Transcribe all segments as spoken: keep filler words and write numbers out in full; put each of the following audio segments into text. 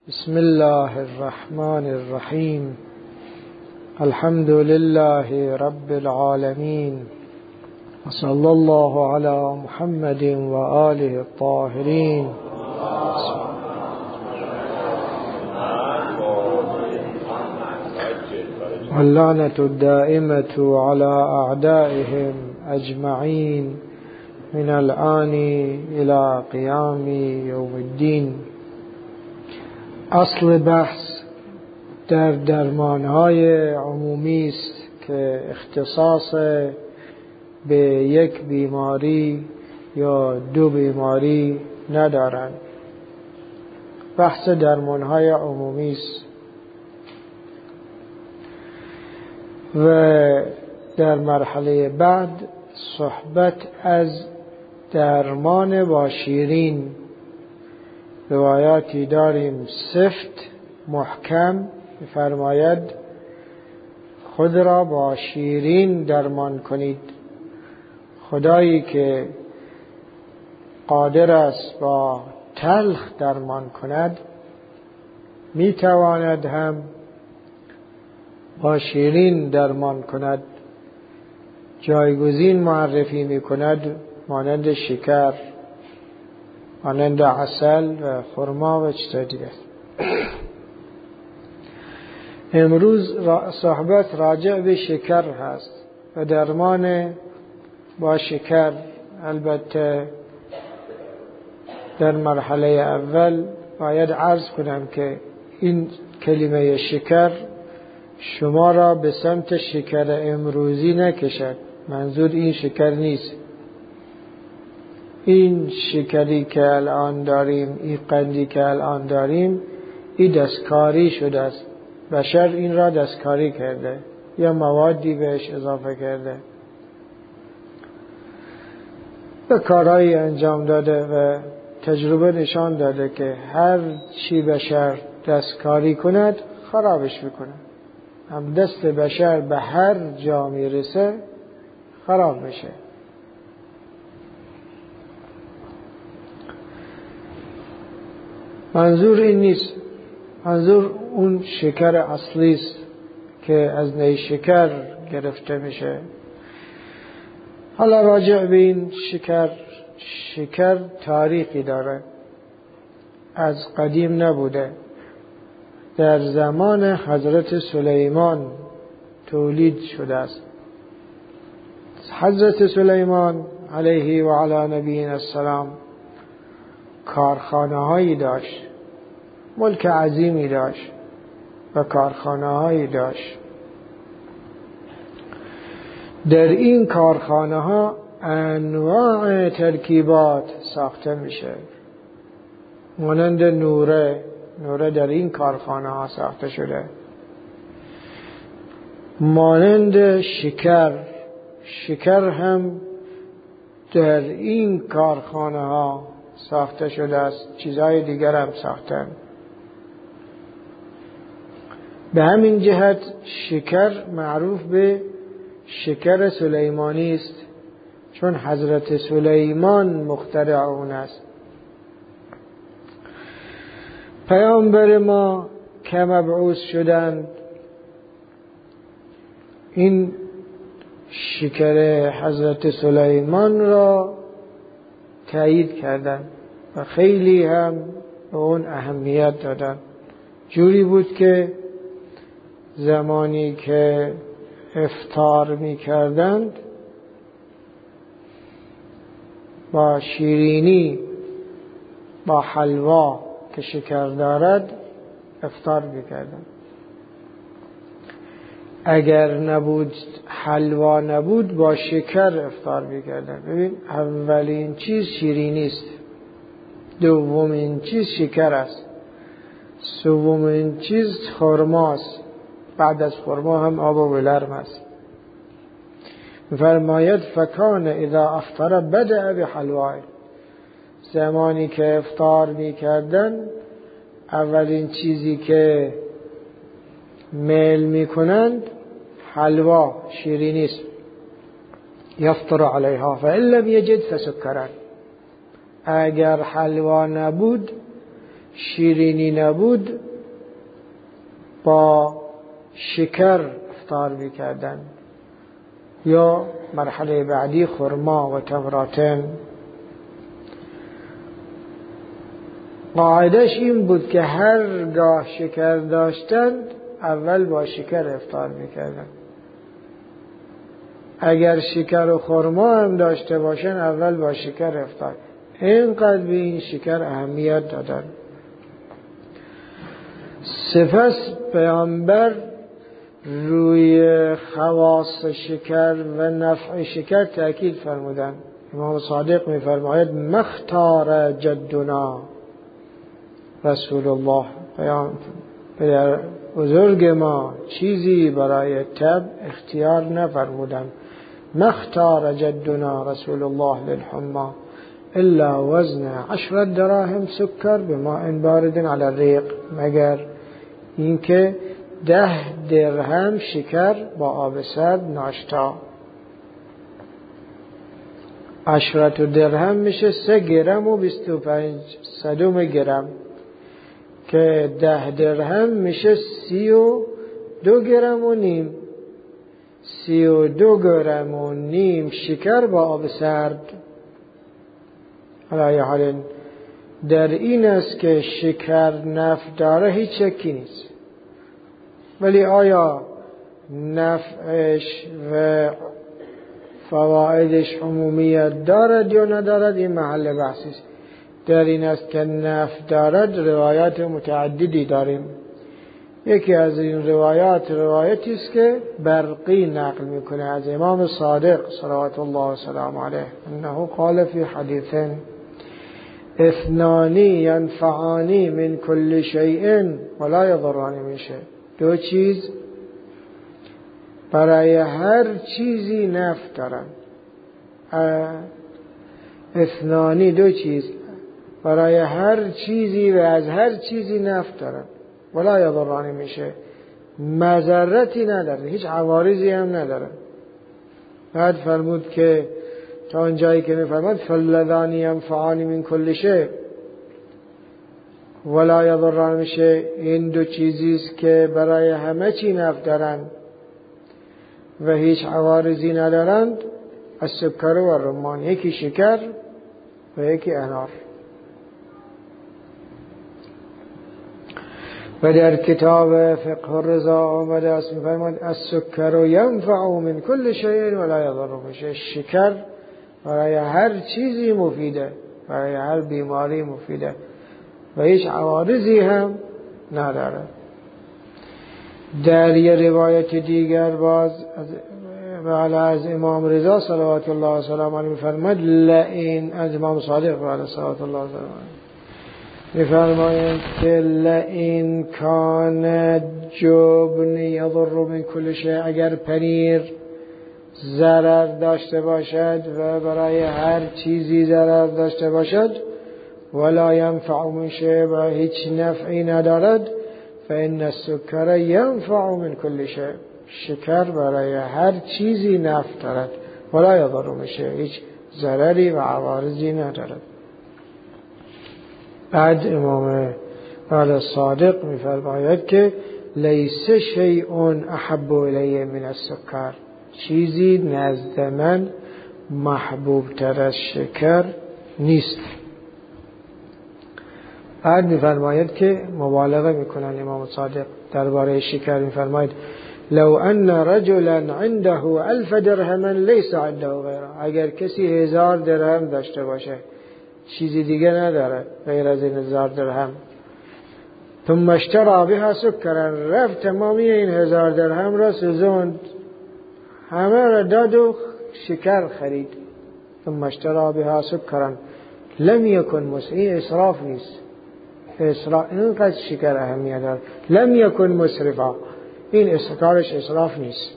بسم الله الرحمن الرحیم. الحمد لله رب العالمین و صلی الله علی محمد و آله الطاهرین. واللعنة الدائمة على أعدائهم أجمعين من الآن إلى قيام يوم الدين. اصل بحث در درمانهای عمومی است که اختصاص به یک بیماری یا دو بیماری ندارند. بحث درمانهای عمومی است و در مرحله بعد صحبت از درمان با شیرین. روایاتی داریم سفت محکم فرماید خود را با شیرین درمان کنید. خدایی که قادر است با تلخ درمان کند می تواند هم با شیرین درمان کند. جایگزین معرفی می کند مانند شکر، مانند عسل و خرما و چیز دیگه. امروز صحبت راجع به شکر هست و درمان با شکر. البته در مرحله اول باید عرض کنم که این کلمه شکر شما را به سمت شکر امروزی نکشد. منظور این شکر نیست. این شکری که الان داریم، این قندی که الان داریم، این دستکاری شده است. بشر این را دستکاری کرده یا موادی بهش اضافه کرده و کارهایی انجام داده و تجربه نشان داده که هر چی بشر دستکاری کند خرابش میکنه. هم دست بشر به هر جا میرسه خراب میشه. منظور این نیست. منظور اون شکر اصلی است که از نیشکر گرفته میشه. حالا راجع به این شکر، شکر تاریخی داره، از قدیم نبوده. در زمان حضرت سلیمان تولید شده است. حضرت سلیمان علیه و علی نبینا السلام کارخانه هایی داشت، ملک عظیمی داشت و کارخانه هایی داشت. در این کارخانه ها انواع ترکیبات ساخته میشه. مانند نوره، نوره در این کارخانه ها ساخته شده. مانند شکر، شکر هم در این کارخانه ها ساخته شده است. چیزهای دیگر هم ساختن. به همین جهت شکر معروف به شکر سلیمانی است، چون حضرت سلیمان مخترع اون است. پیامبر ما که مبعوث شدند این شکر حضرت سلیمان را تایید کردند و خیلی هم به اون اهمیت دادند. جوری بود که زمانی که افطار می کردند با شیرینی، با حلوا که شکر دارد افطار می کردند. اگر نبود حلوا نبود با شکر افطار می کردند. ببین، اولین چیز شیرینی است، دومین چیز شکر است، سومین چیز خرماست، بعد از خرما هم آب و لرم است. فرماید فکان اذا افطر بدأ بحلواه. زمانی که افطار می کردن اولین چیزی که میل می کنند حلوا، شیرینی است. یفطر علیها فإن لم یجد فسکرا. اگر حلوا نبود شیرینی نبود با شکر افطار میکردن، یا مرحله بعدی خرما و تمراتن. قاعدش این بود که هرگاه شکر داشتند اول با شکر افطار میکردن. اگر شکر و خرما هم داشته باشن اول با شکر افطار. اینقدر به این شکر اهمیت دادن. سپس پیامبر روی خواص شکر و نفع شکر تأکید فرمودن. امام صادق می‌فرماید مختار جدنا رسول الله، پدر بزرگ ما چیزی برای تب اختیار نفرمودن. مختار جدنا رسول الله للحما الا وزن عشر دراهم سکر بماء بارد علی الریق، مگر اینکه ده درهم شکر با آب سرد ناشتا. عشرت درهم میشه سه گرم و بیست و پنج صدم گرم، که ده درهم میشه سی و دو گرم و نیم. سی و دو گرم و نیم شکر با آب سرد. حالا حالا در این است که شکر نفع داره، هیچ شکی نیست. ولی آیا نفعش و فوائدش عمومیت دارد یا ندارد، این محل بحثی است. در این است که نفع دارد روایات متعددی داریم. یکی از این روایات روایتی است که برقی نقل میکنه از امام صادق صلوات الله و سلام علیه انه قال فی حدیث اثنانی ینفعانی من کل شیء ولا یضرانی من شیء. دو چیز برای هر چیزی نفع دارن. اثنانی دو چیز برای هر چیزی و از هر چیزی نفع دارن، ولا یضرانی من شیء، مضرتی نداره، هیچ عوارضی هم نداره. بعد فرمود که تا اون جایی که میفرماد فاللذان ینفعان من کل شیء ولا یضران من شیء، این دو چیزی است که برای همه چی نفع دارن و هیچ عوارضی ندارند، السکر و الرمان، یکی شکر و یکی انار. و در کتاب فقه الرضا آمده است می‌فرماید السکر ینفع من کل شیء ولا یضر من شیء. شکر برای هر چیزی مفیده، برای هر بیماری مفیده و هیچ عوارضی هم نداره. در یه روایت دیگر باز از, از امام رضا صلوات الله و سلام علیه می‌فرماید لئن، از امام صادق علیه صلوات الله و سلام علیه می‌فرمایند که لئن کان جبن یضر من کل شیء، اگر پنیر ضرر داشته باشد و برای هر چیزی ضرر داشته باشد، ولا ینفع من شیء، و هیچ نفعی ندارد، فإن السکر ینفع من کل شیء، شکر برای هر چیزی نفع دارد، ولا یضر من شیء، هیچ ضرری و عوارضی ندارد. بعد امام بعد صادق می‌فرماید که لیس شیء احب الی من السکر، چیزی نزد من محبوب تر از شکر نیست. بعد می‌فرماید که مبالغه میکنن امام صادق درباره شکر، می‌فرماید لو ان رجلا عنده الف درهم لیس عنده غیره، اگر کسی هزار درهم داشته باشه چیزی دیگه نداره غیر از این هزار درهم، ثم اشترى بها سکرا، رفت تمامی این هزار درهم را سوزوند، همه را داد و شکر خرید، ثم اشترى بها سکرا لم یکن مسرفا، اسراف نیست، اسراف اینقدر شکر اهمیت داره، لم یکن مسرفا، این کارش اسراف نیست.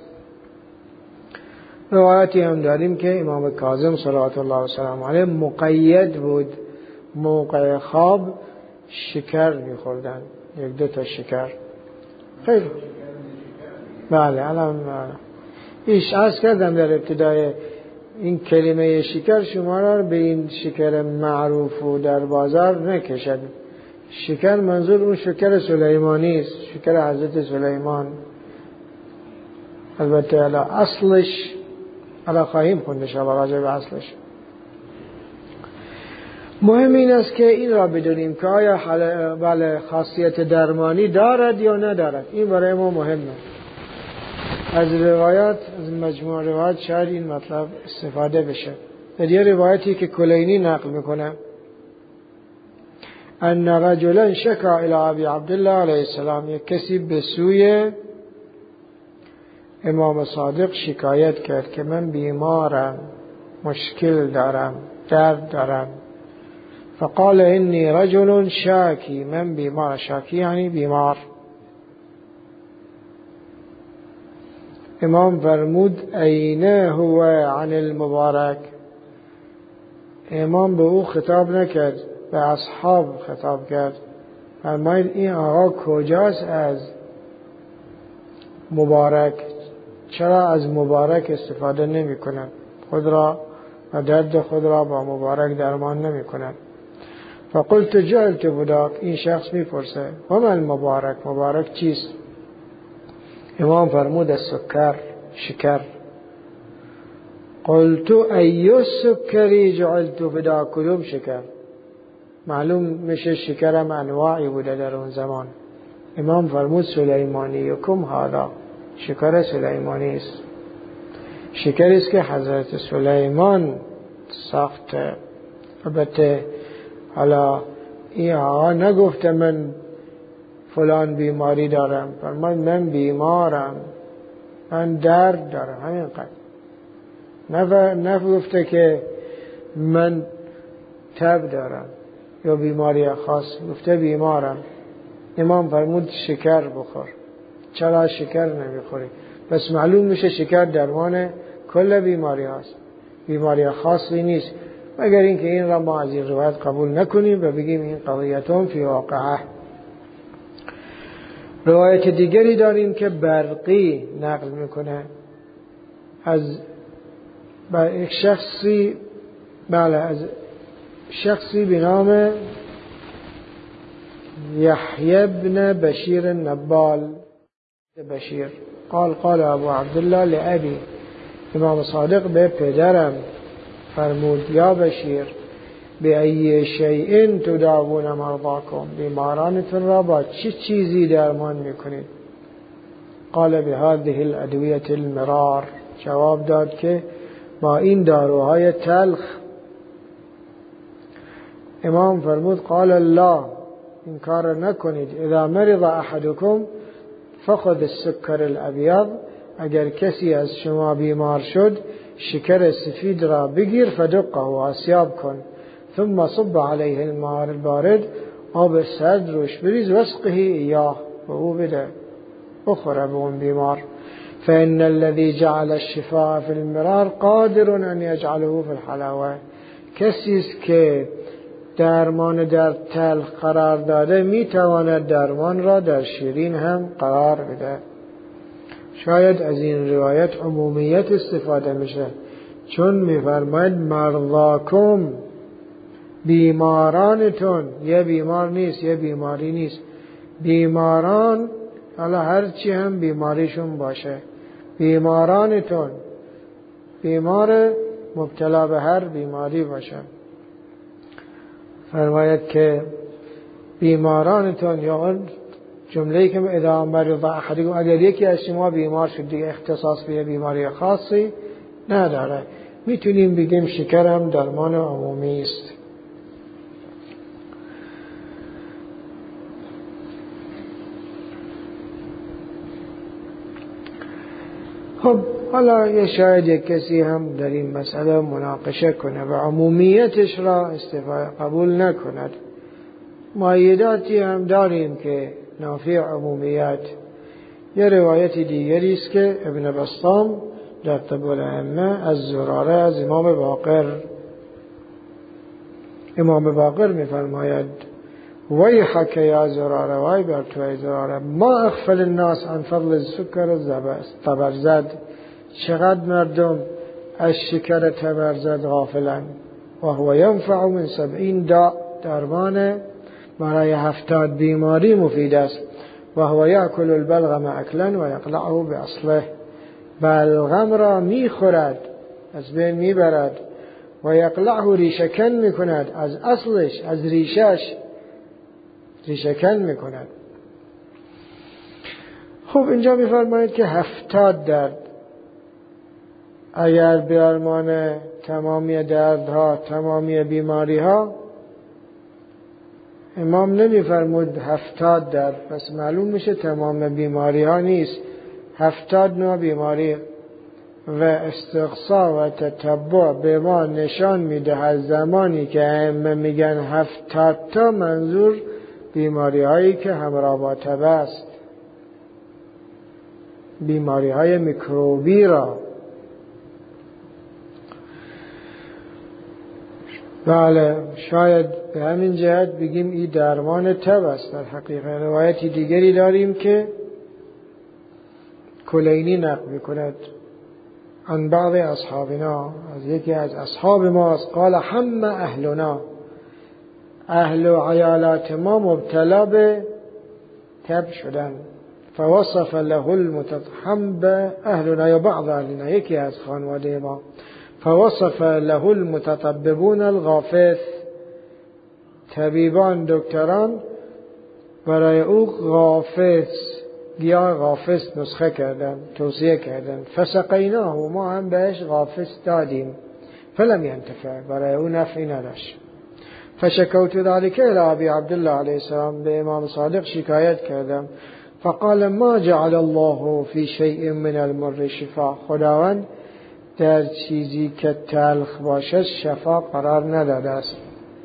روایتی هم داریم که امام کاظم صلوات الله و سلام علیه مقید بود، موقع خواب شکر میخوردن، یک دو تا شکر. خیلی بله الان ایش عرض کردم در ابتدای این کلمه شکر شما را به این شکر معروف و در بازار نکشد. شکر منظور اون شکر سلیمانی است، شکر حضرت سلیمان. البته علی اصلش علی خواهیم خوند ان شاءالله راجع به اصلش. مهم این است که این را بدونیم که آیا بله خاصیت درمانی دارد یا ندارد. این برای ما مهمه. از روایات، از مجموع روایات شاید این مطلب استفاده بشه. در یه روایتی که کلینی نقل میکنه، ان رجلا شکا الی ابی عبدالله علیه السلام، یک کسی به سوی امام صادق شکایت کرد که من بیمارم، مشکل دارم، درد دارم. فقال انی رجل شاکی، من بیمار. شاکی یعنی بیمار. امام فرمود این هو عن المبارک. امام به او خطاب نکرد، به اصحاب خطاب کرد. فرماید این آقا کجاست از مبارک؟ چرا از مبارک استفاده نمی کنند؟ خود را و درد خود را با مبارک درمان نمی کنند. فقلت جعلت بداک. این شخص می پرسه و من مبارک، مبارک چیست؟ امام فرمود السکر، شکر. قلت ای سکری جعلت بداک، کدوم شکر؟ معلوم میشه شکرم انواعی بوده در اون زمان. امام فرمود سلیمانی کم هذا، شکر سلیمانی است. شکر است که حضرت سلیمان ساخته. البته حالا این آقا نگفته من فلان بیماری دارم، فرمود من بیمارم، من درد دارم، همینقدر. نگفته که من تب دارم یا بیماری خاص، گفته بیمارم. امام فرمود شکر بخور. چرا شکر نمیخوری؟ پس معلوم میشه شکر درمان کل بیماری هست، بیماری خاصی نیست، مگر اینکه این را ما از این روایت قبول نکنیم و بگیم این قضیتون فی واقعه. روایت دیگری داریم که برقی نقل میکنه از یک شخصی، بله از شخصی به نام یحیی بن بشیر النبال بشیر. قال قال ابو عبدالله لأبی، امام صادق به پدرم فرمود یا بشیر به ای شیء تداوون مرضاکم، بیمارانتون را با چه چی چیزی درمان میکنید؟ قال به هذه الادویه المرار، جواب داد که با این داروهای تلخ. امام فرمود قال الله، این کار نکنید. اذا مرض احدکم فخذ السکر الابیض، اگر کسی از شما بیمار شد شکر سفید را بگیر، فدقه و آسیاب کن، ثم صب علیه الماء البارد، آب سرد روش بریز، وسقه ایاه، و او بده بخوره به اون بیمار. فإن الذي جعل الشفاء في المرار قادر ان يجعله في الحلاوه، کسی است که درمان در تلخ قرار داده میتواند درمان را در شیرین هم قرار بده. شاید از این روایت عمومیت استفاده میشه، چون میفرماید مرضاکم، بیمارانتون. یه بیمار نیست، یه بیماری نیست، بیماران، حالا هرچی هم بیماریشون باشه، بیمارانتون، بیمار مبتلا به هر بیماری باشه. فرماید که بیمارانتون، یا اون جمله‌ای که اذا مرض احدکم، اگر یکی از شما بیمار شد، دیگه اختصاص به بیماری خاصی نداره، میتونیم بگیم شکر هم درمان عمومی است. خب حالا یه شاید یک کسی هم در این مسئله مناقشه کنه و عمومیتش را استفاده قبول نکند. مایداتی هم داریم که نافی عمومیت. یه روایت دیگری است که ابن بسطام در طب الائمه از زراره از امام باقر، امام باقر میفرماید ویحک یا زراره، وای بر تو ای زراره، ما اغفل الناس عن فضل سکر تبرزد، چقدر مردم از شکر تبرزد غافلن، و هو ینفع من سبعین داء، درمان برای هفتاد بیماری مفید است. و هو یأکل البلغم اکلا و یقلعه باصله، بلغم را میخورد، از بین میبرد، و یقلعه ریشه‌کن میکند، از اصلش، از ریشش ریشه‌کن میکند. خب اینجا میفرماید که هفتاد درد، اگر بیارمان تمامی دردها، تمامی بیماری ها، امام نمیفرمود هفتاد درد، پس معلوم میشه تمام بیماری ها نیست، هفتاد نوع بیماری. و استقصا و تتبع به ما نشان میده زمانی که ائمه میگن هفتاد تا، منظور بیماری هایی که همراه با تبه است، بیماری های میکروبی را. بله، شاید به همین جهت بگیم این درمان تب است. در حقیقت روایتی دیگری داریم که کلینی نقل میکند عن بعض اصحابنا، از یکی از اصحاب ما، قال هم اهلنا، اهل و عیالات ما مبتلا به تب شدن. فوصف له المتطهم به اهلنا یا بعض اهلنا، یکی از خانواده ما، فوصف له المتطببون الغافث، طبیبان دکتران برای او غافث، گیاه غافث نسخه کردن، توصیه کردن. فسقیناه، ما هم بهش غافث دادیم، فلم ینتفع، برای او نفعی نداشت. فشکوت ذلك الى ابی عبدالله علیه السلام، به امام صادق شکایت کردم. فقال ما جعل الله فی شیء من المر شفا، خداوند در چیزی که تلخ باشد شفا قرار نداده است.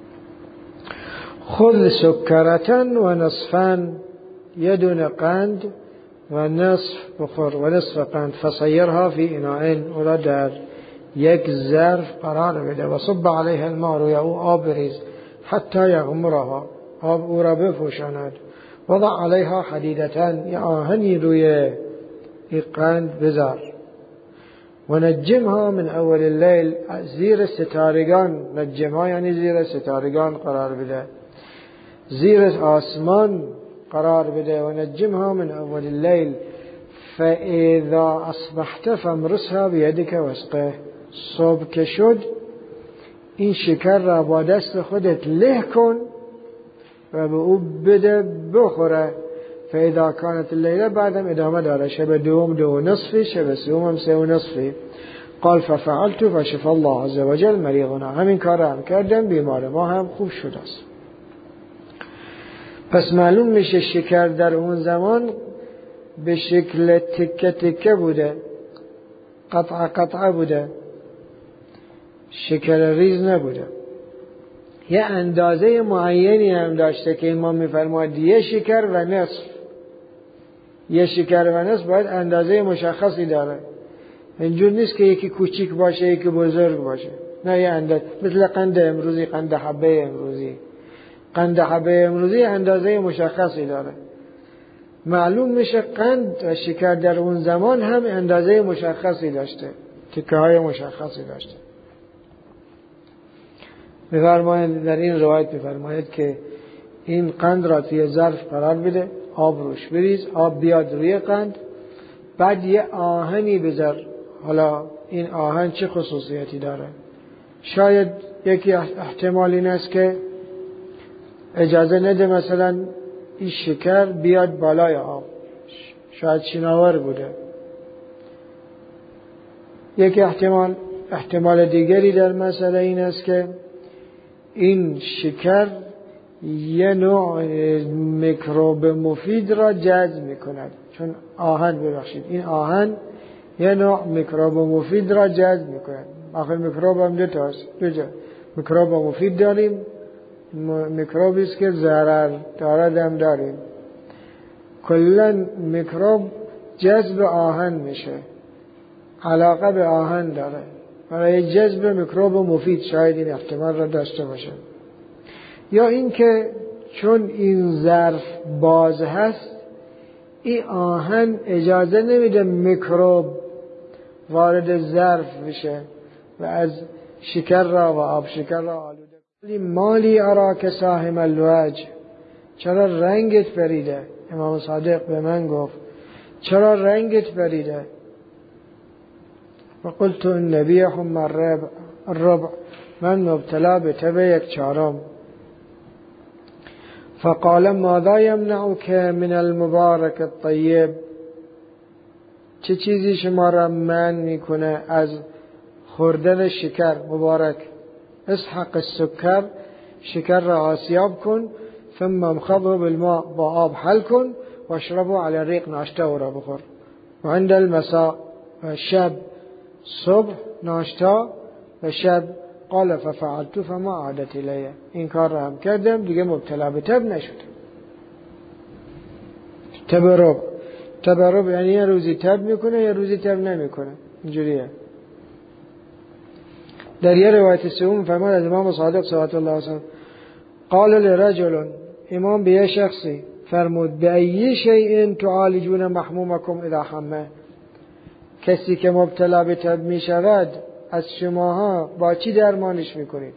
خذ سکرتن و نصفن، یه دونه قند و نصف بخور، و نصف قند، فصیرها فی اناء، او را در یک ظرف قرار بده، و صب علیها الماء، روی او آب بریز، حتی یغمرها، آب او را بپوشاند. وضع علیها حدیدتن، یا آهنی روی این قند بذار. و نجمها من اول اللیل، زیر ستارگان، نجمها یعنی زیر ستارگان قرار بده، زیر آسمان قرار بده. و نجمها من اول اللیل فاذا اصبحت فامرسها بیدک واسقه، صبح که شد این شکر را با دست خودت له کن و به او بده بخوره. فاذا کانت اللیله، بعدم ادامه داره، شب دوم دو نصفی، شب سوم هم سه و نصفی. قال ففعلت فشفى الله عز وجل مریضنا، همین کار را هم کردم، بیمار ما هم خوب شده است. پس معلوم میشه شکر در اون زمان به شکل تکه تکه بوده، قطعه قطعه بوده، شکر ریز نبوده. یه اندازه معینی هم داشته که امام میفرماید یه شکر و نصف، یه شکر و نصف باید اندازه مشخصی داره. اینجور نیست که یکی کوچیک باشه یکی بزرگ باشه، نه، یه اندازه، مثل قند امروزی، قند حبه امروزی، قند حبه امروزی اندازه مشخصی داره. معلوم میشه قند و شکر در اون زمان هم اندازه مشخصی داشته، تکه های مشخصی داشته. میفرماید در این روایت میفرماید که این قند را توی ظرف قرار بده، آب روش بریز، آب بیاد روی قند، بعد یه آهنی بذار. حالا این آهن چه خصوصیتی داره؟ شاید یکی احتمال این است که اجازه نده مثلا این شکر بیاد بالای آب، شاید شناور بوده. یک احتمال احتمال دیگری در مسئله این است که این شکر یه نوع میکروب مفید را جذب میکند، چون آهن، ببخشید، این آهن یه نوع میکروب مفید را جذب میکند. آخر میکروب هم دو تاست، دو جا میکروب مفید داریم، میکروبی است که ضرر دارد هم داریم. کلا میکروب جذب آهن میشه، علاقه به آهن داره، برای جذب میکروب مفید شاید این احتمال را داشته باشه. یا اینکه چون این ظرف باز هست، این آهن اجازه نمیده میکروب وارد ظرف بشه و از شکر را و آب شکر را آلوده کنه. مالی اراک ساهم الوجه، چرا رنگت پریده؟ امام صادق به من گفت چرا رنگت پریده؟ و قلت النبی هم الربع، من مبتلا به تب یک چهارم. فقال ماذا يمنعك من المبارك الطيب، چه چیزی شما را منع میکنه از خوردن شکر مبارک؟ اسحق السکر، شکر را آسیاب کن، ثم امخضه بالماء، با آب حل کن، و اشربه على الريق، ناشته او را بخور. و عند المساء، و شب، صبح ناشته و شب. قال ففعلت فما عادت الیه، این کار را هم کردم دیگه مبتلا به تب نشدم. تبرب، تبرب یعنی یه روزی تب میکنه یه روزی تب نمیکنه، اینجوریه. در یه روایت سوم فرمان از امام صادق صلوات الله علیه قال لرجل، امام به یه شخصی فرمود به ای شیء تعالجون محمومکم اذا حمه، کسی که مبتلا به تب می شود از شماها با چی درمانش میکنید؟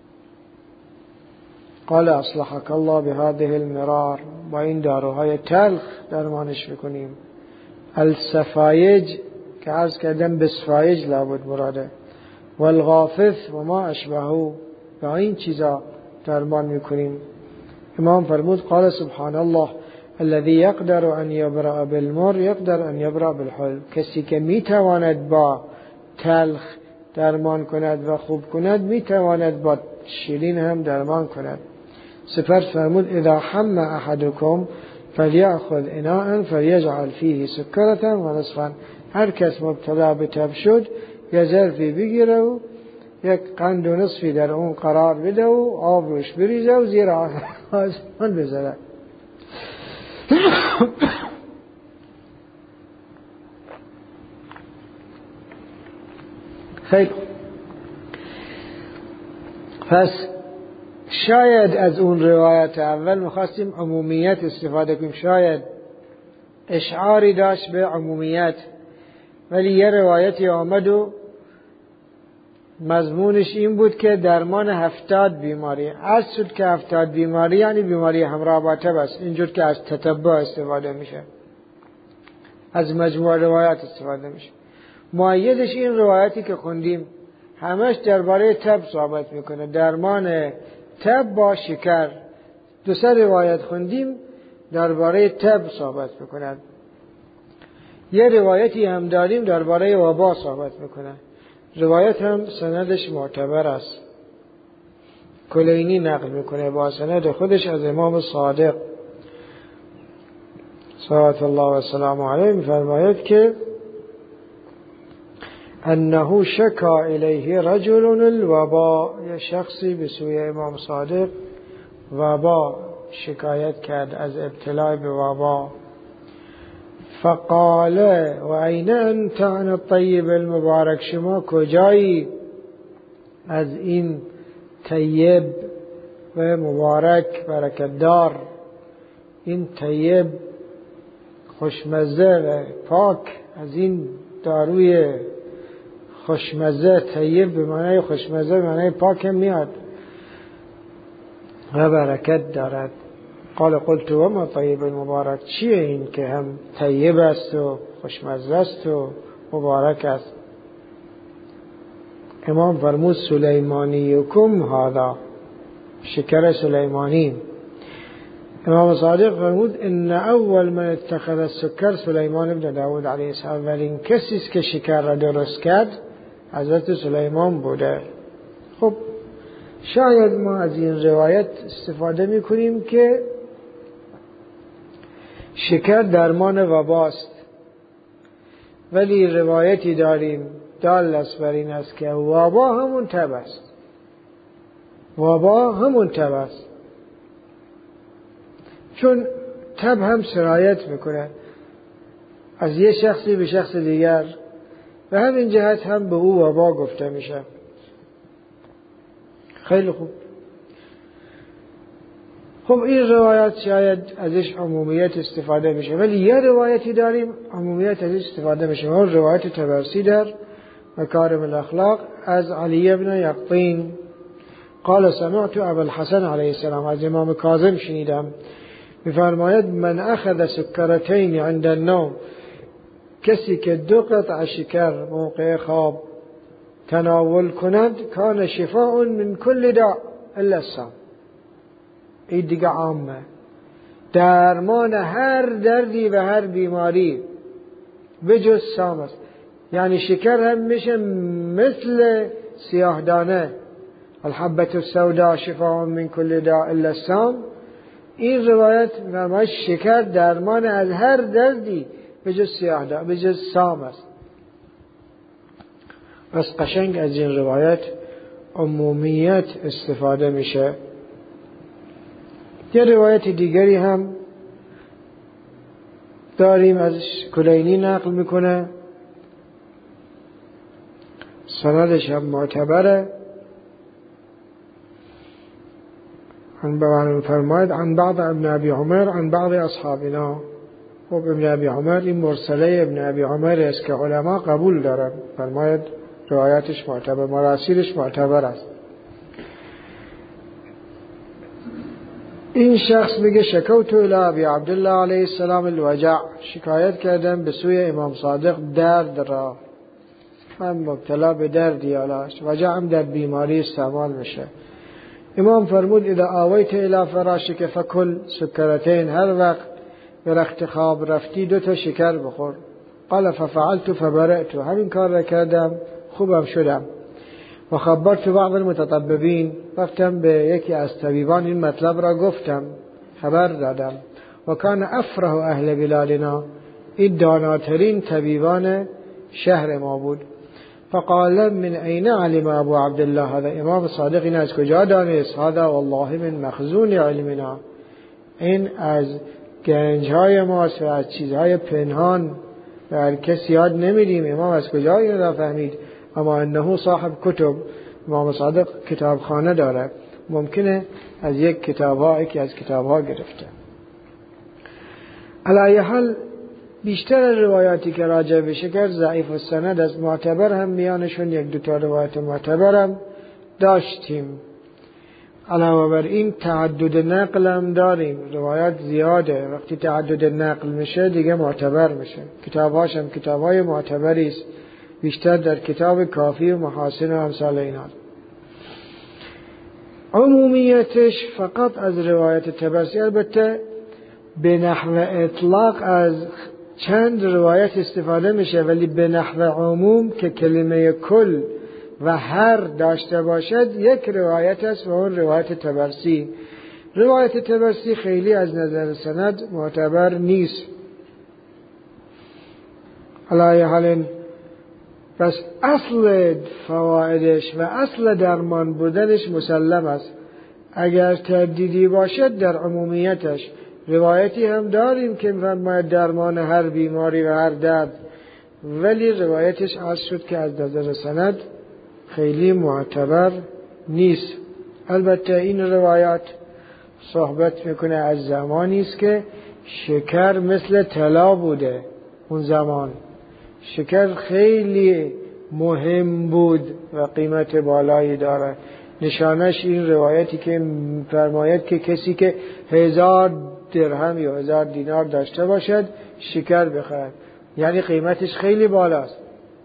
قال اصلحك الله بهذه المرار، با این داروهای تلخ درمانش میکنیم. السفایج که عرض کردم بسفایج لابد مراده، والغافث و ما اشبهو، با این چیزا درمان میکنیم. امام فرمود قال سبحان الله الذي يقدر ان يبرأ بالمر يقدر ان يبرأ بالحلو، کسی که میتواند با تلخ درمان کند و خوب کند میتواند با شیرین هم درمان کند. سپس فرمود اذا حم احدكم فليأخذ اناء فليجعل فيه سكرة و نصفا، هر کس مبتلا به تب شد یه ظرفی بگیره و یک قند و نصفی در اون قرار بده و آب روش بریزه و زیر آسمان بذاره. خیلی پس شاید از اون روایت اول میخواستیم عمومیت استفاده کنیم، شاید اشعاری داشت به عمومیت، ولی یه روایتی آمد و مضمونش این بود که درمان هفتاد بیماری. از شد که هفتاد بیماری یعنی بیماری همراه با تب است، اینجور که از تتبع استفاده میشه، از مجموع روایت استفاده میشه. مؤیدش این روایتی که خوندیم همش درباره تب ثابت میکنه، درمان تب با شکر. دو سه روایت خوندیم درباره تب ثابت میکنه. یه روایتی هم داریم درباره وبا ثابت میکنه، روایت هم سندش معتبر است. کلینی نقل میکنه با سند خودش از امام صادق صلوات الله و سلام علیه، میفرماید که انه شکا الیه رجل الوبا، یه شخصی به سوی امام صادق وبا شکایت کرد از ابتلا به وبا. فقال و این انت عن الطیب المبارک، شما کجایی از این طیب و مبارک برکتدار، این طیب خوشمزه و پاک، از این داروی خوشمزه، طیب به معنی خوشمزه به معنی پاک هم میاد و برکت دارد. قال قلت و ما طیب المبارک، چیه این که هم طیب است و خوشمزه است و مبارک است؟ امام فرمود سلیمانیکم هذا، شکر سلیمانی. امام صادق فرمود ان اول من اتخذ السکر سلیمان ابن داود علیه السلام، اولین کسی است که شکر را درست کرد حضرت سلیمان بوده. خب شاید ما از این روایت استفاده میکنیم که شکر درمان وباست، ولی روایتی داریم دال است بر این است که وبا همون تب است، وبا همون تب است، چون تب هم سرایت میکنه از یه شخصی به شخص دیگر، و همین جهت هم به او وبا گفته میشه. خیلی خوب. خب این روایت شاید ازش عمومیت استفاده میشه، ولی یه روایتی داریم عمومیت ازش استفاده میشه، اون روایت طبرسی در مکارم الاخلاق از علی ابن یقطین قال سمعت ابو الحسن علیه السلام، از امام کاظم شنیدم میفرماید من اخذ سکرتین عند النوم، کسی که دو قطع شکر موقع خواب تناول کند کان شفاء من کل داء الا السام. این دیگه عامه، درمان هر دردی و هر بیماری به جز سام است. یعنی شکر هم میشه مثل سیاه دانه، الحبة السوداء شفاء من کل داء الا السام. این روایت فرماید شکر درمان از هر دردی به جز سیاه دانه، به جز سام است. پس قشنگ از این روایت عمومیت استفاده میشه. یه روایت دیگری هم داریم از کلینی نقل میکنه، سندش هم معتبره. عن بعض فرماید عن بعض ابن ابی عمر عن بعض اصحابنا. خب ابن ابی عمر این مرسله ابن ابی عمر است که علما قبول دارن، فرماید روایتش معتبر، مراسیلش معتبر است. این شخص میگه شکوت الی ابی عبدالله علیه السلام الوجع، شکایت کردم به سوی امام صادق درد را، من مبتلا به دردی آلاش، وجعم در بیماری استعمال میشه. امام فرمود اذا آویت الی فراشک فکل سکرتین، هر وقت به رخت خواب رفتی دو تا شکر بخور. قال ففعلت فبرأت، همین کار را کردم خوبم شدم. و خبرت بعض المتطببین، رفتم به یکی از طبیبان این مطلب را گفتم، خبر دادم. و کان افرح اهل بلادنا، این داناترین طبیبان شهر ما بود. فقال من این علم ابو عبدالله هذا، امام صادق این از کجا دانست؟ هذا والله من مخزون علمنا، این از گنجهای ماست و از چیزهای پنهان و هر کسی یاد نمیدیم. امام از کجا این را فهمید؟ اما انه صاحب کتب، امام صادق کتابخانه داره، ممکنه از یک کتابها یکی از کتابها گرفته. علی حال بیشتر روایاتی که راجع به شکر ضعیف السند از معتبر هم میانشون یک دو تا روایت معتبر هم داشتیم. علاوه بر این تعدد نقل هم داریم، روایات زیاده، وقتی تعدد نقل میشه دیگه معتبر میشه. کتابهاش هم کتابهای معتبری است، بیشتر در کتاب کافی و محاسن و امثال اینا. عمومیتش فقط از روایت طبرسی، البته به نحو اطلاق از چند روایت استفاده میشه، ولی به نحو عموم که کلمه کل و هر داشته باشد یک روایت است و اون روایت طبرسی. روایت طبرسی خیلی از نظر سند معتبر نیست. علی حال پس اصل فوائدش و اصل درمان بودنش مسلم است. اگر تردیدی باشد در عمومیتش، روایتی هم داریم که فرماید درمان هر بیماری و هر درد، ولی روایتش عرض شد که از نظر سند خیلی معتبر نیست. البته این روایات صحبت میکنه از زمانی است که شکر مثل طلا بوده. اون زمان شکر خیلی مهم بود و قیمت بالایی داره. نشانش این روایتی که فرماید که کسی که هزار درهم یا هزار دینار داشته باشد شکر بخرد، یعنی قیمتش خیلی بالاست.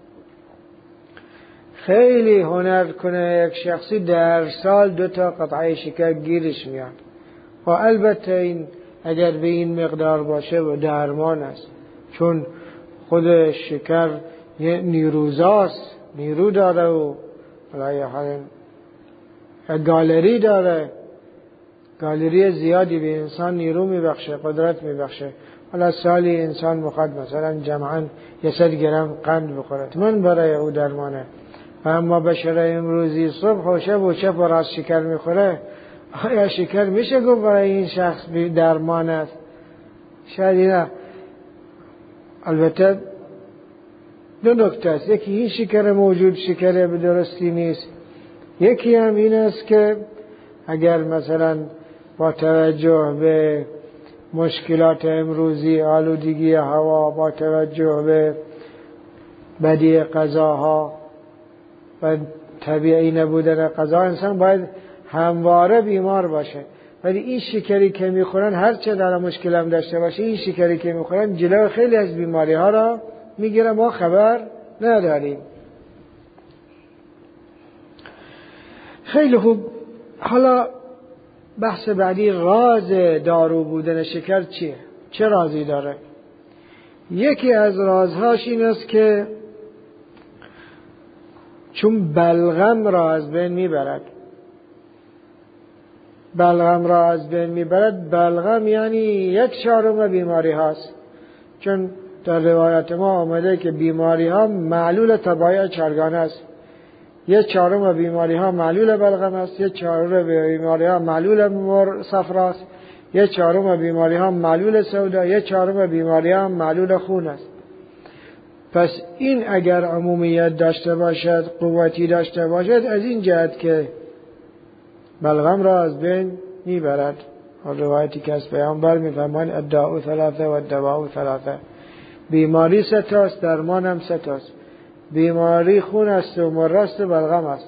خیلی هنر کنه یک شخصی در سال دو تا قطعه شکر گیرش میاد و البته این اگر به این مقدار باشه و درمان است، چون خود شکر یه نیروزاست، نیرو داره و برای حال گالری داره، گالری زیادی به انسان نیرو میبخشه، قدرت میبخشه. حالا سالی انسان میخواد مثلا جمعاً یه صد گرم قند بخوره، من برای او درمانه. و اما بشر امروزی صبح و شب و چپ و راست شکر میخوره، آیا شکر میشه گفت برای این شخص درمان است؟ شاید نه. البته دو نکته است، یکی این شکر موجود شکر به درستی نیست، یکی هم این است که اگر مثلا با توجه به مشکلات امروزی، آلودگی هوا، با توجه به بدی غذاها و طبیعی نبودن غذا، انسان باید همواره بیمار باشه. ولی این شکری که میخورن هر چه در مشکل هم داشته باشه، این شکری که میخورن جلو خیلی از بیماری ها را میگیره، ما خبر نداریم. خیلی خوب. حالا بحث بعدی، راز دارو بودن شکر چیه؟ چه رازی داره؟ یکی از رازهاش این است که چون بلغم را از بین میبرد، بلغم را از بین میبرد، بلغم یعنی یک چهارم بیماری هاست، چون در روایت ما آمده که بیماری ها معلول تبایع چرگانه است. یک چهارم بیماری ها معلول بلغم است، یک چهارم بیماری ها معلول مر صفراست، یک چهارم بیماری ها معلول سودا، یک چهارم بیماری ها معلول خون است. پس این اگر عمومیت داشته باشد، قوتی داشته باشد، از این جهت که بلغم را از بین میبرد. روایتی که از پیامبر میفرمایند الداء ثلاثه و الدواء ثلاثه، بیماری سه تاست، درمان هم سه تاست. بیماری خون است و مر است و بلغم است.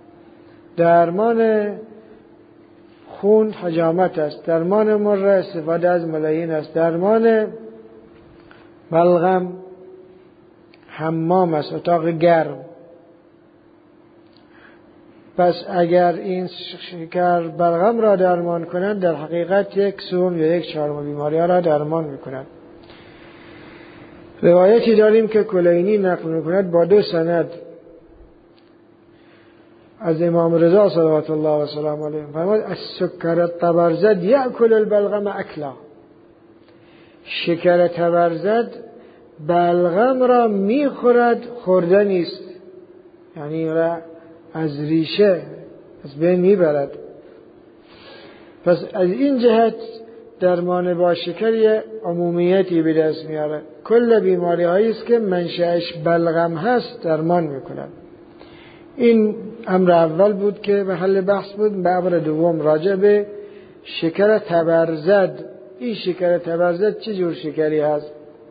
درمان خون حجامت است، درمان مر استفاده از ملاین است، درمان بلغم حمام است، اتاق گرم. پس اگر این شکر بلغم را درمان کنند، در حقیقت یک سوم یا یک چهارم بیماری ها را درمان میکنند. روایتی داریم که کلینی نقل میکند با دو سند از امام رضا صلوات الله و سلام علیه، فرمود السکر تبرزد یأکل البلغم اکلا، شکر تبرزد بلغم را میخورد، خورده نیست، یعنی را از ریشه از بین میبرد. پس از این جهت درمان با شکر یه عمومیتی به دست میاره. کل بیماری هایی است که منشأش بلغم هست درمان میکنن. این امر اول بود که محل بحث بود. به امر دوم راجع به شکر تبرزد. این شکر تبرزد چه جور شکری هست؟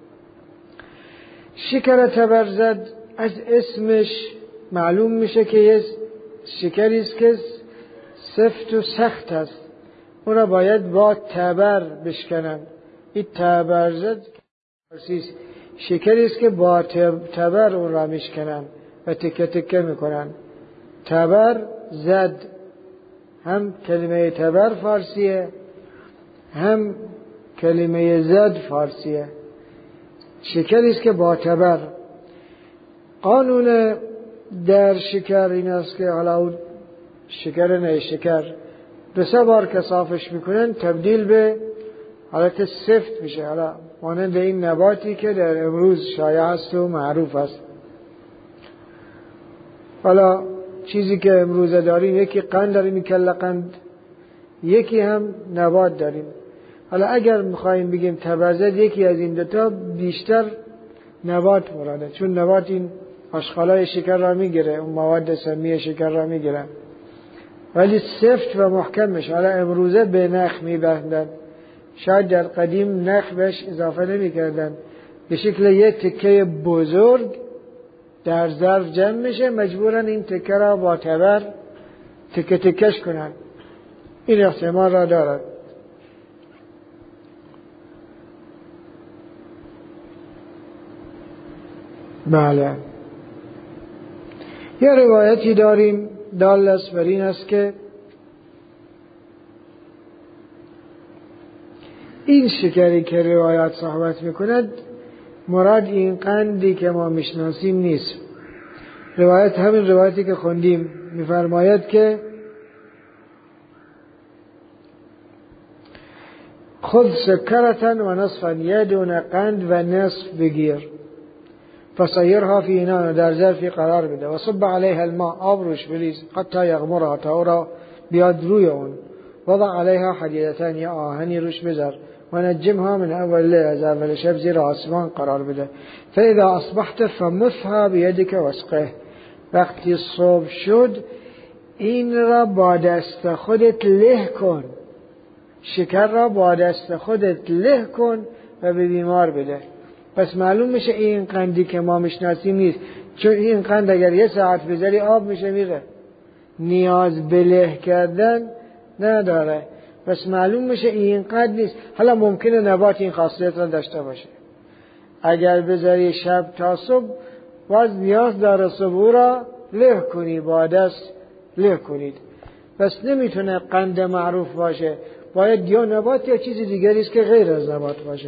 شکر تبرزد از اسمش معلوم میشه که یه شکری است که سفت و سخت است، اون را باید با تبر بشکنن. این تبرزد شکری است که با تبر اون را میشکنن و تکه تکه میکنن. تبر زد، هم کلمه تبر فارسیه هم کلمه زد فارسیه. شکری است که با تبر. قانون در شکر این است که حالا اون شکر نه شکر دو سه بار که صافش میکنن تبدیل به حالت سفت میشه، حالا مانند این نباتی که در امروز شایع است و معروف است. حالا چیزی که امروز داریم، یکی قند داریم، کله قند، یکی هم نبات داریم. حالا اگر میخوایم بگیم تبرزد، یکی از این دوتا بیشتر نبات مراده، چون نبات این آشغالای شکر را میگیره، اون مواد سمی شکر را میگیره، ولی سفت و محکم میشه. حالا امروزه به نخ میبندن، شاید در قدیم نخ بهش اضافه نمیکردن، به شکل یک تکه بزرگ در ظرف جمع میشه، مجبورن این تکه را با تبر تکه تکش کنن. این احتمال را دارد. بله. یه روایتی داریم دال است بر این است که این شکری که روایت صحبت میکند مراد این قندی که ما میشناسیم نیست. روایت همین روایتی که خوندیم میفرماید که خود سکرتن و نصفا، یه دونه قند و نصف بگیر، فصیرها فی اینان، در ظرفی قرار بده، و صب علیها الماء، آب روش بریز، حتی یغمرها، تا او را بیاد روی اون، وضع علیها حدیدتان، یا آهنی روش بذار، و نجمها من اول لیل، از اول شب زیر آسمان قرار بده، فاذا اصبحت فمسها بیدک واسقه، وقتی صبح شد این را با دست خودت له کن، شکر را با دست خودت له کن و به بیمار بده. پس معلوم میشه این قندی که ما میشناسیم نیست، چون این قند اگر یه ساعت بذاری آب میشه میره، نیاز به له کردن نداره. بس معلوم میشه اینقدر نیست. حالا ممکنه نبات این خاصیت را داشته باشه، اگر بذاری شب تا صبح باز نیاز داره صبح را له کنی، با دست له کنید، بس نمیتونه قند معروف باشه، باید یا نبات یا چیز دیگری است که غیر از نبات باشه.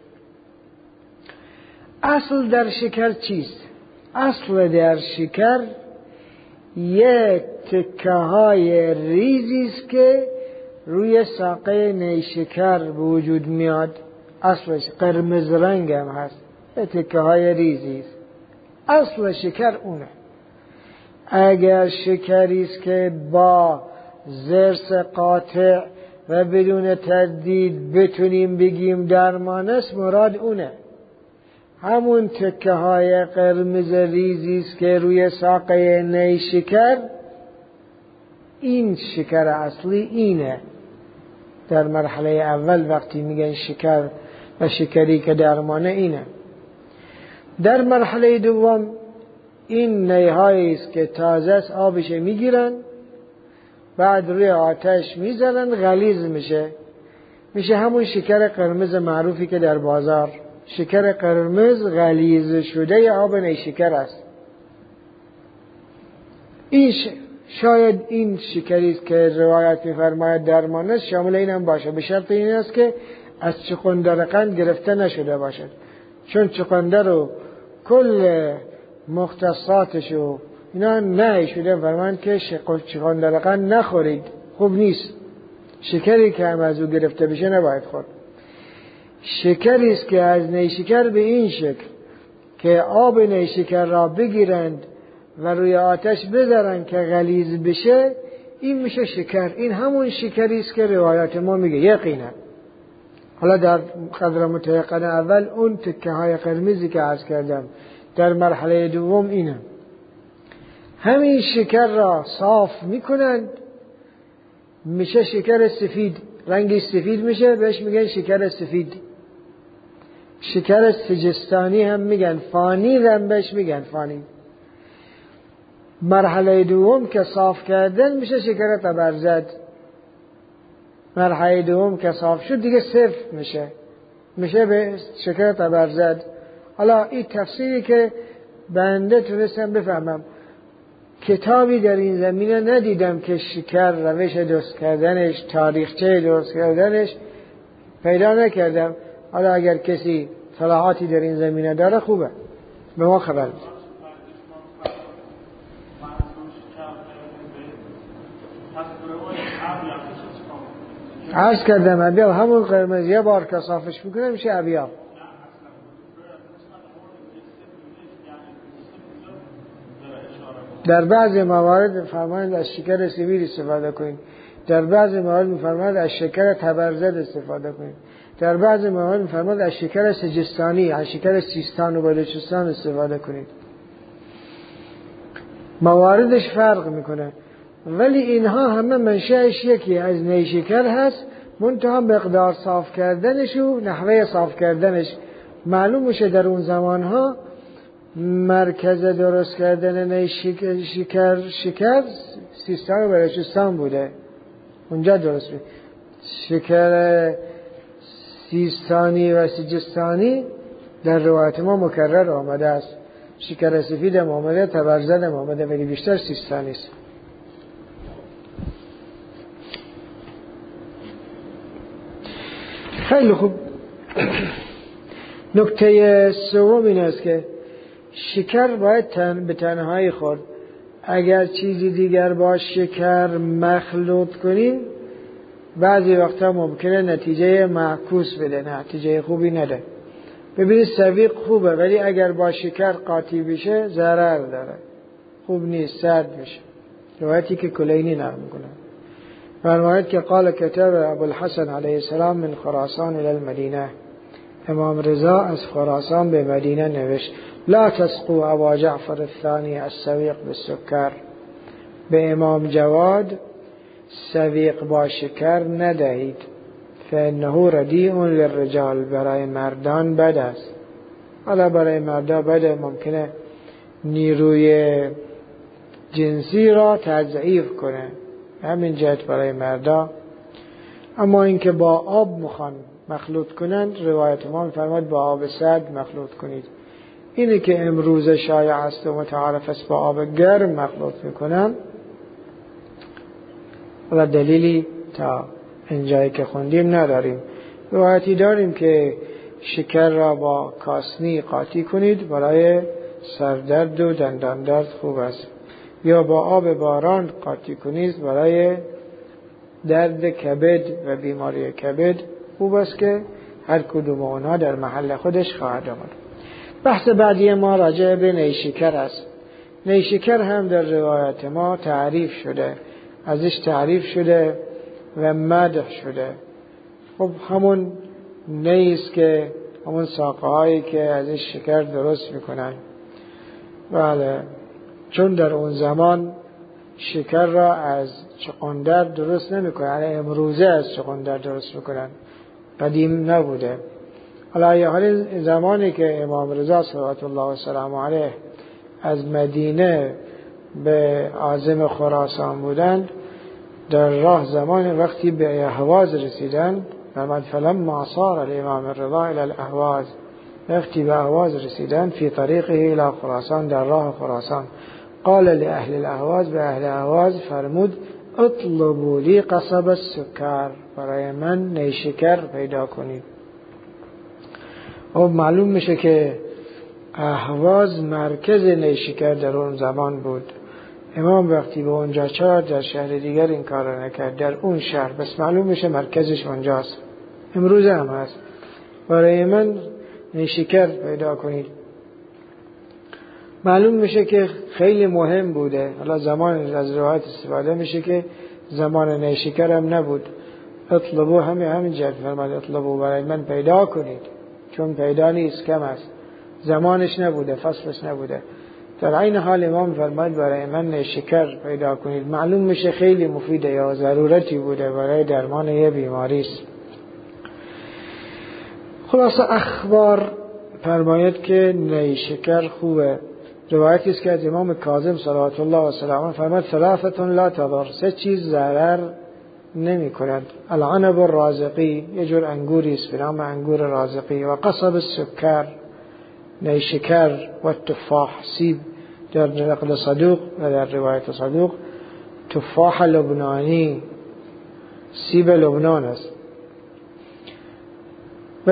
اصل در شکر چیست؟ اصل در شکر یک تکه های ریزی است که روی ساقه نیشکر به وجود میاد. اصلش قرمز رنگ هم هست، یک تکه های ریزی است. اصل شکر اونه. اگر شکری است که با ضرس قاطع و بدون تردید بتونیم بگیم درمان است، مراد اونه. همون تکه های قرمز ریزی است که روی ساقه نیشکر، این شکر اصلی اینه. در مرحله اول وقتی میگن شکر و شکری که درمانه اینه. در مرحله دوم این نیهایی است که تازه است، آبش میگیرن، بعد روی آتش میذارن، غلیظ میشه، میشه همون شکر قرمز معروفی که در بازار شکر قرمز غلیظ شده آب نیشکر است. این ش... شاید این شکری است که روایت می‌فرماید درمان است، شامل این هم باشه، به شرط این است که از چغندر قند گرفته نشده باشد، چون چغندر رو کل مختصاتش و اینا نه شده فرمان که چغندر قند نخورید، خوب نیست. شکری که هم از او گرفته بشه نباید خورد. شکری است که از نیشکر به این شکل که آب نیشکر را بگیرند و روی آتش بذارن که غلیظ بشه، این میشه شکر. این همون شکری است که روایات ما میگه یقینا. حالا در قدر متيقن اول اون تکه های قرمزی که عرض کردم، در مرحله دوم اینه. همین شکر را صاف میکنند، میشه شکر سفید، رنگی سفید میشه، بهش میگن شکر سفید. شکر سجستانی هم میگن، فانی هم بهش میگن فانی. مرحله دوم که صاف کردن میشه شکر تبرزد. مرحله دوم که صاف شد دیگه صرف میشه، میشه به شکر تبرزد. حالا این تفسیری که بنده تونستم بفهمم، کتابی در این زمینه ندیدم که شکر روش درست کردنش، تاریخچه درست کردنش پیدا نکردم. حالا اگر کسی صلاحاتی در این زمینه داره خوبه، به ما خبر بده. عرض کردم ابیاب همون قرمز، یه بار که صافش میکنه میشه ابیاب. در بعض موارد فرمایند از شکر سفید استفاده کنید، در بعض موارد میفرمایند از شکر تبرزد استفاده کنید، در بعض موارد میفرمایند از شکر سجستانی، از شکر سیستان و بلوچستان استفاده کنید. مواردش فرق میکنه، ولی اینها همه منشأش یکی، از نیشکر هست، منتها مقدار صاف کردنش و نحوه صاف کردنش معلوم میشه. در اون زمانها مرکز درست کردن نیشکر شکر شکر سیستان و بلوچستان بوده، اونجا درست بود. شکر سیستانی و سجستانی در روایت ما مکرر آمده است، شکر سفید هم آمده، تبرزد هم آمده، ولی بیشتر سیستانی است. خیلی خوب. نکته سوم این است که شکر باید تن به تنهایی خورد. اگر چیزی دیگر با شکر مخلوط کنیم بعضی وقتا ممکنه نتیجه معکوس بده، نتیجه خوبی نده. ببینید سویق خوبه، ولی اگر با شکر قاطی بشه ضرر داره، خوب نیست، سرد میشه. روایتی که کلینی نقل میکنه فرماید که قال کتب ابوالحسن علیه السلام من خراسان الى المدینه، امام رضا از خراسان به مدینه نوشت لا تسقوا ابا جعفر الثانی السویق بالسکر، به امام جواد سویق با شکر ندهید، فانه ردیء للرجال، برای مردان بد است. حالا برای مردان بده، ممکنه نیروی جنسی را تضعیف کنه، همین جهت برای مردا اما اینکه با آب میخوان مخلوط کنند، روایت ما میفرماید با آب سرد مخلوط کنید. اینه که امروز شایع است و متعارف است با آب گرم مخلوط میکنن و دلیلی تا اینجایی که خوندیم نداریم. روایتی داریم که شکر را با کاسنی قاطی کنید، برای سردرد و دندان درد خوب است، یا با آب باران قاطی کنید، برای درد کبد و بیماری کبد خوب است، که هر کدوم اونها در محل خودش خواهد آمد. بحث بعدی ما راجع به نیشکر است. نیشکر هم در روایت ما تعریف شده، ازش تعریف شده و مدح شده. خب همون نیست که همون ساقه هایی که ازش شکر درست میکنن. بله، چون در اون زمان شکر را از چغندر درست نمیکنن، یعنی امروزه از چغندر درست میکنن، قدیم نبوده. حالا حال زمانی که امام رضا صلوات الله و سلام علیه از مدینه به عازم خراسان بودند، در راه زمان وقتی به اهواز رسیدند، فرمود فلما صار الامام الرضا الى الاهواز، وقتی به اهواز رسیدند، فی طریقه الى خراسان، در راه خراسان، قال لأهل الاهواز، به اهل اهواز فرمود اطلبوا لی قصب السکر، برای من نیشکر پیدا کنید. خب معلوم میشه که اهواز مرکز نیشکر در اون زمان بود. امام وقتی به اونجا چرا در شهر دیگر این کار نکرد؟ در اون شهر بس معلوم میشه مرکزش اونجاست. امروز هم هست. برای من نیشکر پیدا کنید. معلوم میشه که خیلی مهم بوده. حالا زمان از روایت استفاده میشه که زمان نیشکر هم نبود. اطلبو همین همین جد فرماد اطلبو، برای من پیدا کنید، چون پیدا نیست، کم است، زمانش نبوده، فصلش نبوده. در این حال امام فرماید برای من نیشکر پیدا کنید. معلوم میشه خیلی مفیده یا ضرورتی بوده برای درمان یه بیماری است. خلاصه اخبار فرماید که نیشکر خوبه. روایتی است که از امام کاظم صلوات الله و سلامه فرماید ثلاثه لا تضر، سه چیز ضرر نمی کند. العنب الرازقی، یه جور انگوری است به نام انگور رازقی، و قصب السکر، نیشکر، و تفاح، سیب در نقل صدوق و در روایت صدوق تفاح لبنانی، سیب لبنان است. و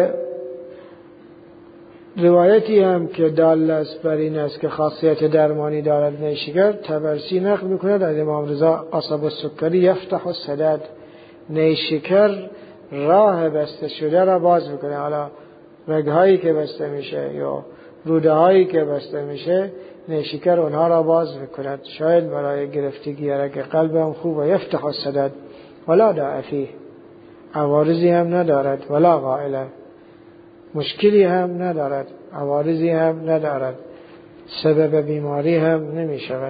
روایتی هم که دال است بر این است که خاصیت درمانی دارد نیشکر، طبرسی نقل میکند از امام رضا قصب السکری یفتح السدد، نیشکر راه بسته شده را باز میکنه. حالا رگهایی که بسته میشه یا روده هایی که بسته میشه، نیشکر اونها را باز میکند. شاید برای گرفتگی رگ قلب هم خوبه. یفتح السدد ولا داء فیه، عوارضی هم ندارد، ولا غائله، مشکلی هم ندارد، عوارضی هم ندارد، سبب بیماری هم نمی شود.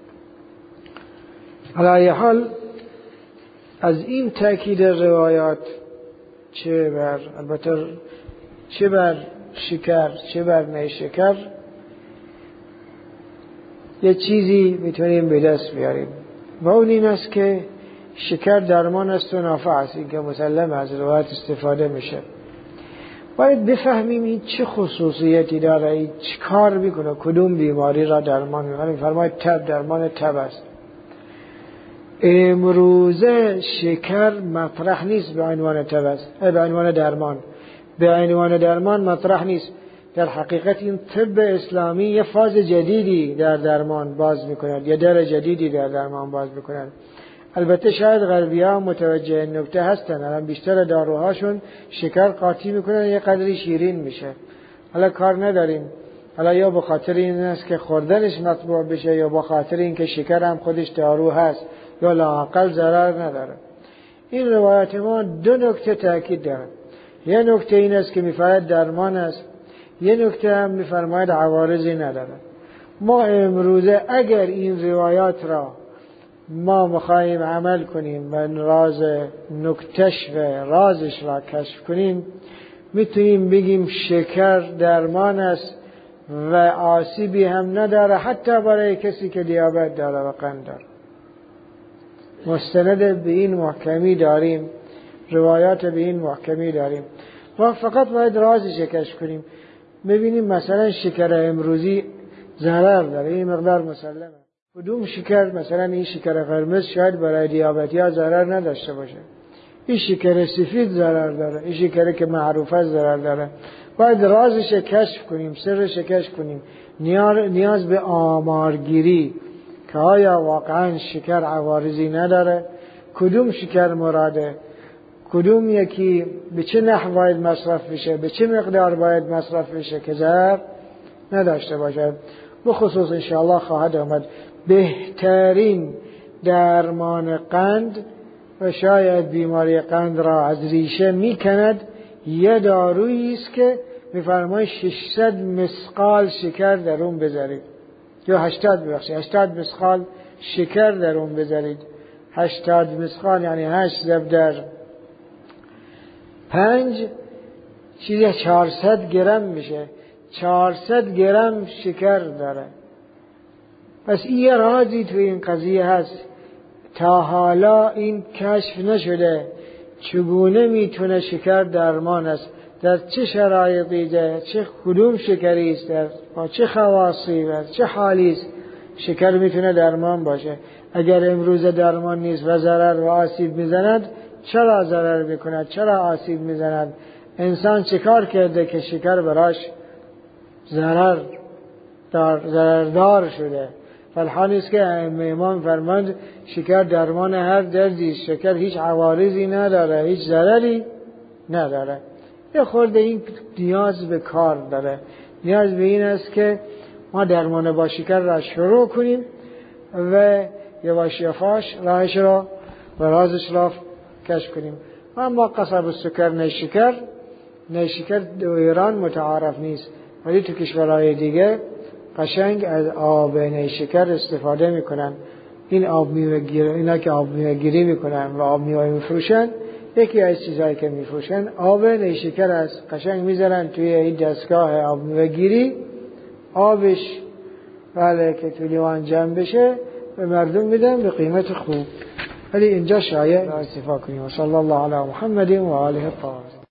علی حال از این تأکید روایات، چه بر البته چه بر شکر چه بر نیشکر، یه چیزی میتونیم به دست بیاریم و اون این است که شکر درمان است و نافع است. این که مسلم از روایت استفاده میشه. باید بفهمیم این چه خصوصیتی داره، این چه کار میکنه، کدوم بیماری را درمان میکنه. فرماید تب درمان تب است. امروزه شکر مطرح نیست به عنوان تب است، به عنوان درمان، به عنوان درمان مطرح نیست. در حقیقت این طب اسلامی یه فاز جدیدی در درمان باز میکند، یه در جدیدی در درمان باز میکند. البته شاید غربی ها متوجه این نکته هستن، الان بیشتر داروهاشون شکر قاطی میکنن، یه قدری شیرین میشه. حالا کار نداریم، حالا یا به خاطر این است که خوردنش مطبوع بشه، یا به خاطر این که شکر هم خودش دارو هست، یا لااقل ضرر نداره. این روایت ما دو نکته تاکید داره. یه نکته این است که میفرماید درمان است، یه نکته هم میفرماید عوارضی نداره. ما امروزه اگر این روایات را ما میخواهیم عمل کنیم و راز نکتش و رازش را کشف کنیم، میتونیم بگیم شکر درمان است و آسیبی هم نداره، حتی برای کسی که دیابت داره و قند داره. مستند به این محکمی داریم روایات به این محکمی داریم. ما فقط باید رازش کشف کنیم. ببینیم مثلا شکر امروزی ضرر داره، این مقدار مسلمه. کدوم شکر، مثلا این شکر قرمز شاید برای دیابتی ها ضرر نداشته باشه، این شکر سفید ضرر داره، این شکر که معروفه ضرر داره. باید رازش کشف کنیم، سرش کشف کنیم. نیاز به آمارگیری که آیا واقعا شکر عوارضی نداره، کدوم شکر مراده، کدوم یکی به چه نحو باید مصرف بشه، به چه مقدار باید مصرف بشه که ضرر نداشته باشه. بخصوص انشاءالله خواهد آمد بهترین درمان قند و شاید بیماری قند را از ریشه میکند یه دارویی است که میفرماید ششصد مسقال شکر در اون بذارید، یا هشتاد ببخشید هشتاد مسقال شکر در اون بذارید. هشتاد مسقال یعنی هشت ضرب در پنج چیزی چهارصد گرم میشه. چهارصد گرم شکر داره. پس این رازی تو این قضیه هست، تا حالا این کشف نشده چگونه میتونه شکر درمان است، در چه شرایطی ده، چه کدوم شکری است، در با چه خواصی و چه حالی است شکر میتونه درمان باشه. اگر امروز درمان نیست و ضرر و آسیب میزند، چرا ضرر میکند، چرا آسیب میزند؟ انسان چه کار کرده که شکر براش ضرر دار ضرردار شده؟ فالحال است که امام فرماند شکر درمان هر دردی، شکر هیچ عوارضی نداره، هیچ ضرری نداره. یه خورده این نیاز به کار داره، نیاز به این است که ما درمان با شکر را شروع کنیم و یواش یواش راهش را و رازش را کشف کنیم. اما قصب السکر نیشکر نیشکر در ایران متعارف نیست، ولی تو کشورهای دیگه قشنگ از آب نیشکر استفاده میکنن. این آب میوه گیری، اینا که آب میوه گیری میکنن و آب میوه میفروشن، یکی از چیزهایی که میفروشن آب نیشکر است. قشنگ میذارن توی این دستگاه آب میوه گیری، آبش بله که توی لیوان جمع بشه به مردم میدن به قیمت خوب. ولی اینجا شایع استفاده کنیم. صلی الله علی محمد و آله الطاهرین.